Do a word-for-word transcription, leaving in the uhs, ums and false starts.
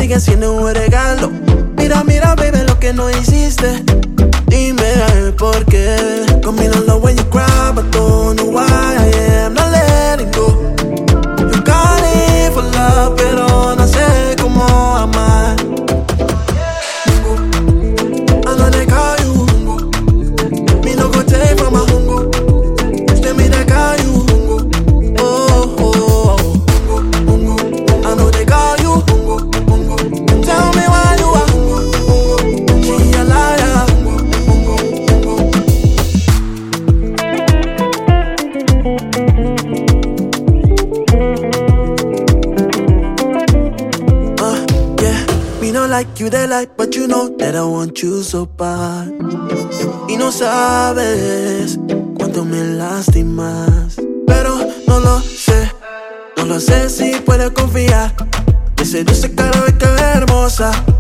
sigue siendo un regalo. Mira, mira, baby, lo que no hiciste. Dime por qué. Conmigo love when you cry, but don't know why I am not letting go. You calling for love, pero no sé cómo amar. I know they call you Hungo. Me no go take from my Hungo. Stay me they call you Hungo. Oh, oh, oh. Hungo, Hungo. I know they call you Hungo, Hungo. Tell me why you are Hungo, Hungo. She a liar. Hungo, Hungo, Hungo. Uh, yeah. Me no like you, they like, but you know that I want you so bad. Y no sabes cuánto me lastimas. Pero no lo sé, no lo sé si puedo confiar. Me seduce cada vez que ves hermosa.